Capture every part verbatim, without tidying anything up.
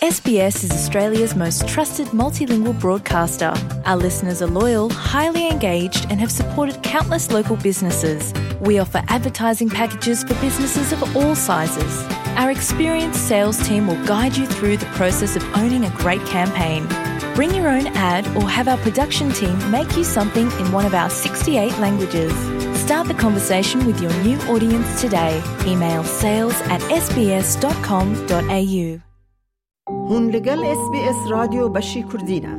S B S is Australia's most trusted multilingual broadcaster. Our listeners are loyal, highly engaged, and have supported countless local businesses. We offer advertising packages for businesses of all sizes. Our experienced sales team will guide you through the process of owning a great campaign. Bring your own ad or have our production team make you something in one of our sixty-eight languages. Start the conversation with your new audience today. Email sales at s b s dot com dot a u. هون لگل اس بی اس رادیو بشی کردینه.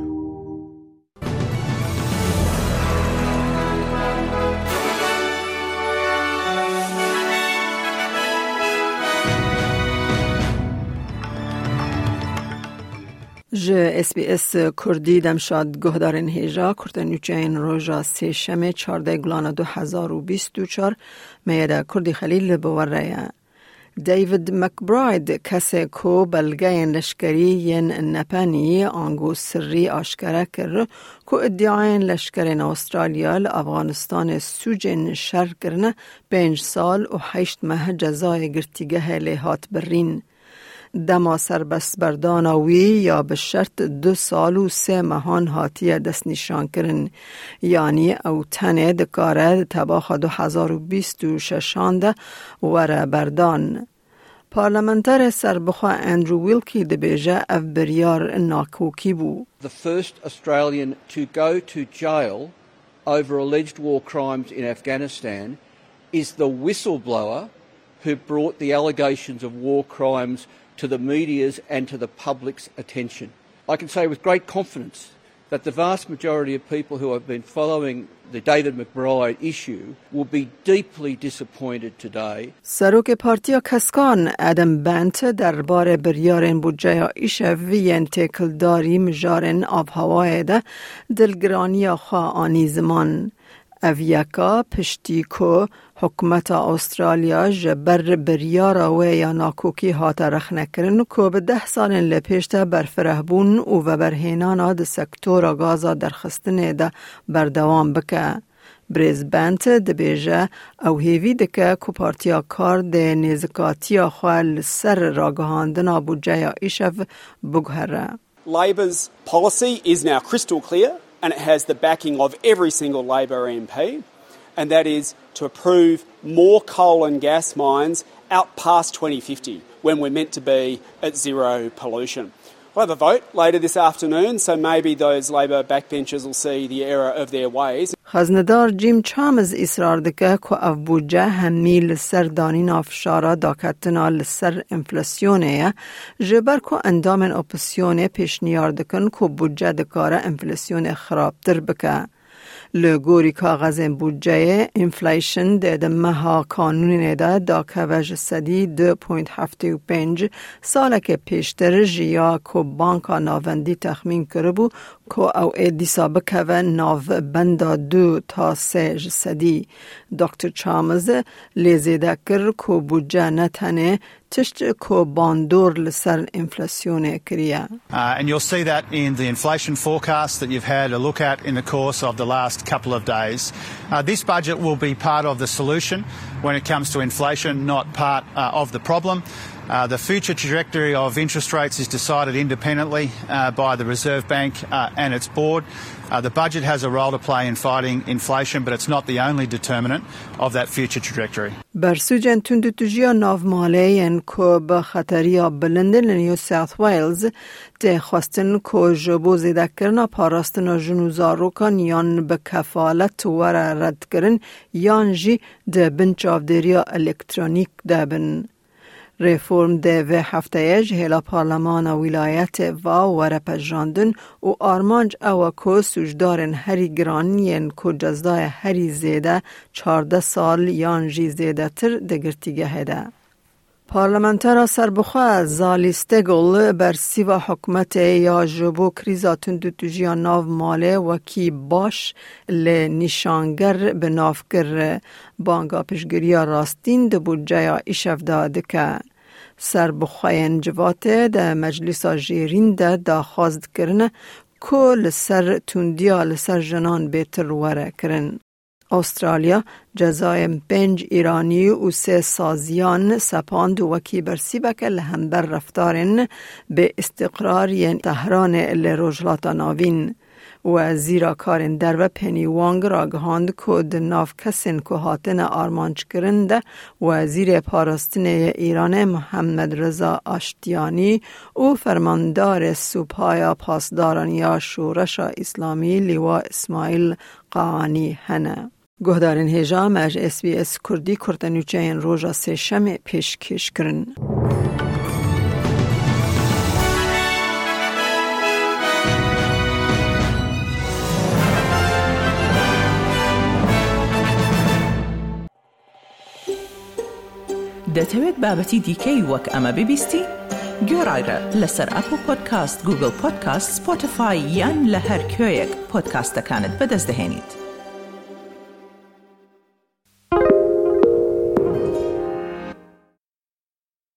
ج اس بی اس کردی دمشاد گهدارن هیجا کردنوچین روژا سه شمه چارده گلانه دو هزار و بیست و چار میده کردی خلیل بوره. دیوید مکبراید کسی که بلگه لشکری ین نپانی آنگو سری آشکره کرد که ادعای لشکرین استرالیا لافغانستان سوجن شر کرنه پنج سال و هشت ماه جزای گرتیگه لحات برین. دما سربست بردانوی یا به شرط دو سال و سه ماهان هاتیه دست نشان کرن، یعنی او تنه دکاره تباخ دو هزار و بیست و ششانده وره بردان. پارلمانتر سربخوا اندرو ویلکی دبیجه اف بریار ناکوکی بو. The first Australian to go to jail over alleged war crimes in Afghanistan is the whistleblower who brought the allegations of war crimes to the media's and to the public's attention. I can say with great confidence that the vast majority of people who have been following the David McBride issue will be deeply disappointed today. سروک پارتیا کسکان ادم بنت درباره بریارن بودجه ایشوین تکلداری مجارن آب هوای ده دلگرانی خواه آنی زمان. اویکا پشتی که حکومت استرالیا جبر بریارا و یا ناکوکی هات رخ نکرن که به ده سال لپیشته برفرهبون و برهینانا ده سکتور گازا درخستنه ده بردوام بکه. بریزبنت ده بیجه او هیوی دکه که پارتیا کار ده نیزکاتی خواه سر راگهاندنا بودجه ایشف بگهره. Labor's policy is now crystal clear, and it has the backing of every single Labor M P, and that is to approve more coal and gas mines out past twenty fifty, when we're meant to be at zero pollution. We'll have a vote later this afternoon, so maybe those Labor backbenchers will see the error of their ways. خزندار جیم چامز اصرار دکه که اف بودجه همی لسر دانین افشارا داکتنا لسر انفلاسیونه جبر که اندامن اپسیونه پیشنیار دکن که بودجه دکاره انفلاسیون خرابتر بکه. لگوری کاغذ بودجه انفلیشن ده دمها کانون ده دا که وجه سدی دو پوینت هفته و پنج ساله که پیشتر جیا که بانکا ناوندی تخمین کربو که او ایدیسا بکوه ناو بندا دو تا سه جسدی. دکتر چامز لیزیده کر که بودجه نتنه تشت که باندور لسر انفلاسیون کریه. And you'll see that in the inflation forecast that you've had a look at in the course of the last couple of days. Uh, this budget will be part of the solution when it comes to inflation, not part uh, of the problem. Uh, the future trajectory of interest rates is decided independently uh, by the Reserve Bank uh, and its board. Uh, the budget has a role to play in fighting inflation, but it's not the only determinant of that future trajectory. برسوجن تندتجیا ناومالیین که به خطریا بلند نیو ساوت ویلز ده خواستن که جبو زیده کرنا پاراستن جنوزاروکان یان به کفالت وره رد کرن یان جی ده بنچافدریا الکترونیک ده بن. ریفورم ده و هفته ایج هلا پارلمان ولایت و وره پجاندن و آرمانج او که سوجدارن هری گرانین که جزدای هری زیده چارده سال یان جی زیده تر دگرتیگه هده. پارلمانتر سربخوا زالی ستگل بر سیوا حکمت یا جبو کریزا تندوتوجیا ناو ماله و کی باش ل نشانگر به ناف کر بانگا پشگریا راستین ده بودجه ایشف داده که سربخواین جواته ده مجلس جیرین ده دا خواست کرنه که لسر توندیا لسر جنان بیتر وره کرن. استرالیا جزای پنج ایرانی و سه سازیان سپاند و وکی برسی بکل لهمبر رفتارن به استقرار ین تهران لروجلات ناوین و زیرا کارن در و پنی وانگ را گهاند کد ناف کسین که هاتن آرمانچ کرنده و زیر پاراستن ایران محمد رضا آشتیانی و فرماندار سوپایا پاسداران یا شورش اسلامی لیوا اسماعیل قانی هنه. گهدارن هجام از اس بی اس کردی کرتنوچه این روژا سه شم پیش کش کرن. دەتەوێت بابەتی دیکەی وەک ئەمە ببیستی؟ گۆڕایرە لەسەر ئەپل پۆدکاست، گوگل پۆدکاست، سپۆتیفای یان لە هەر کوێیەک پۆدکاستەکانت بەدەست دەهێنیت.